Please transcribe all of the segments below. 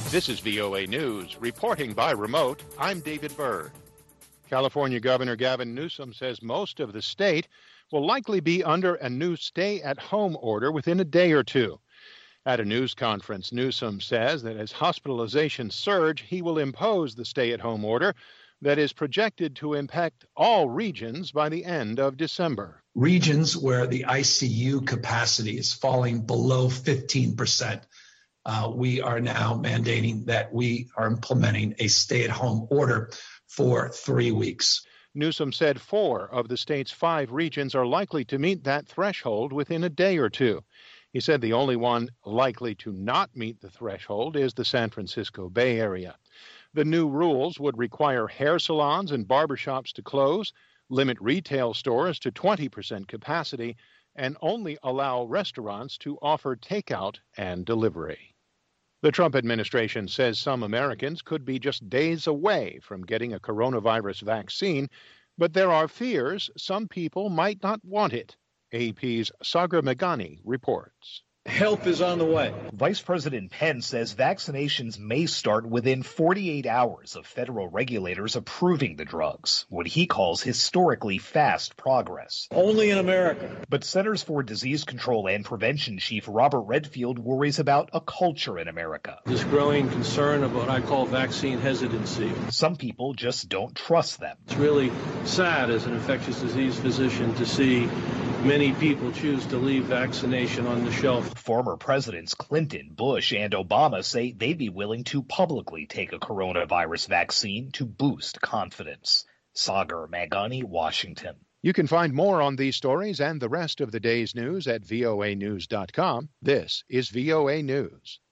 This is VOA News. Reporting by remote, I'm David Byrd. California Governor Gavin Newsom says most of the state will likely be under a new stay-at-home order within a day or two. At a news conference, Newsom says that as hospitalizations surge, he will impose the stay-at-home order that is projected to impact all regions by the end of December. Regions where the ICU capacity is falling below 15%, we are now mandating that we are implementing a stay-at-home order for 3 weeks. Newsom said 4 of the state's 5 regions are likely to meet that threshold within a day or two. He said the only one likely to not meet the threshold is the San Francisco Bay Area. The new rules would require hair salons and barbershops to close, limit retail stores to 20% capacity, and only allow restaurants to offer takeout and delivery. The Trump administration says some Americans could be just days away from getting a coronavirus vaccine, but there are fears some people might not want it. AP's Sagar Meghani reports. Help is on the way. Vice President Pence says vaccinations may start within 48 hours of federal regulators approving the drugs, what he calls historically fast progress. Only in America. But Centers for Disease Control and Prevention Chief Robert Redfield worries about a culture in America. This growing concern of what I call vaccine hesitancy. Some people just don't trust them. It's really sad as an infectious disease physician to see many people choose to leave vaccination on the shelf. Former Presidents Clinton, Bush, and Obama say they'd be willing to publicly take a coronavirus vaccine to boost confidence. Sagar Meghani, Washington. You can find more on these stories and the rest of the day's news at voanews.com. This is VOA News.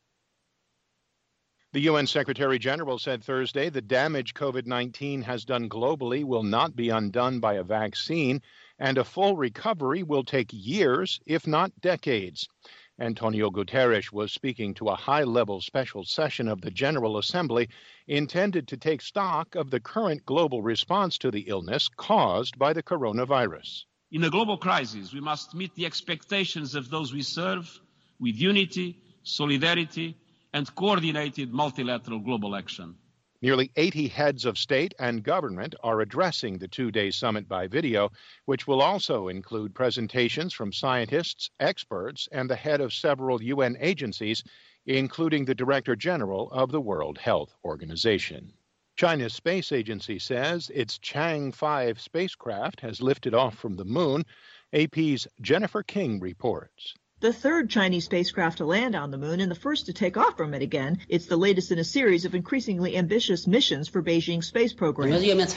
The UN Secretary General said Thursday the damage COVID-19 has done globally will not be undone by a vaccine, and a full recovery will take years, if not decades. Antonio Guterres was speaking to a high-level special session of the General Assembly intended to take stock of the current global response to the illness caused by the coronavirus. In a global crisis, we must meet the expectations of those we serve with unity, solidarity, and coordinated multilateral global action. Nearly 80 heads of state and government are addressing the 2-day summit by video, which will also include presentations from scientists, experts, and the head of several UN agencies, including the Director General of the World Health Organization. China's space agency says its Chang'e 5 spacecraft has lifted off from the moon. AP's Jennifer King reports. The third Chinese spacecraft to land on the moon and the first to take off from it again. It's the latest in a series of increasingly ambitious missions for Beijing's space program.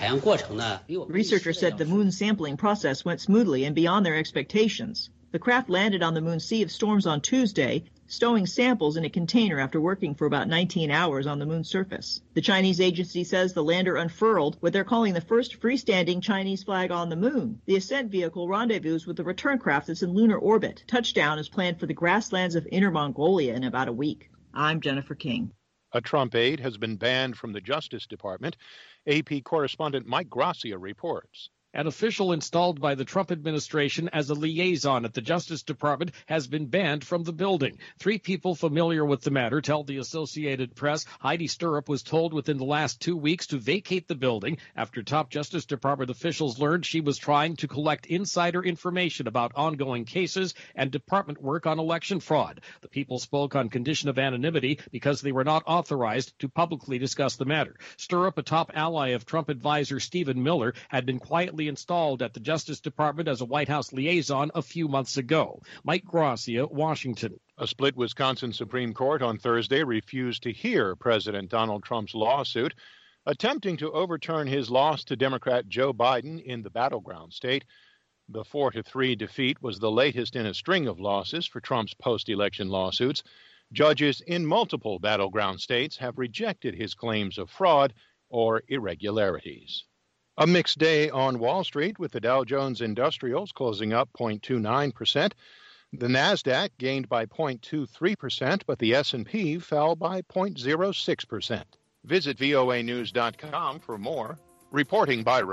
Researchers said the moon sampling process went smoothly and beyond their expectations. The craft landed on the moon's Sea of Storms on Tuesday, stowing samples in a container after working for about 19 hours on the moon's surface. The Chinese agency says the lander unfurled what they're calling the first freestanding Chinese flag on the moon. The ascent vehicle rendezvous with the return craft that's in lunar orbit. Touchdown is planned for the grasslands of Inner Mongolia in about a week. I'm Jennifer King. A Trump aide has been banned from the Justice Department. AP correspondent Mike Gracia reports. An official installed by the Trump administration as a liaison at the Justice Department has been banned from the building. 3 people familiar with the matter tell the Associated Press Heidi Stirrup was told within the last 2 weeks to vacate the building after top Justice Department officials learned she was trying to collect insider information about ongoing cases and department work on election fraud. The people spoke on condition of anonymity because they were not authorized to publicly discuss the matter. Stirrup, a top ally of Trump advisor Stephen Miller, had been quietly installed at the Justice Department as a White House liaison a few months ago. Mike Gracia, Washington. A split Wisconsin Supreme Court on Thursday refused to hear President Donald Trump's lawsuit, attempting to overturn his loss to Democrat Joe Biden in the battleground state. The 4-3 defeat was the latest in a string of losses for Trump's post-election lawsuits. Judges in multiple battleground states have rejected his claims of fraud or irregularities. A mixed day on Wall Street with the Dow Jones Industrials closing up 0.29%. The Nasdaq gained by 0.23%, but the S&P fell by 0.06%. Visit voanews.com for more. Reporting by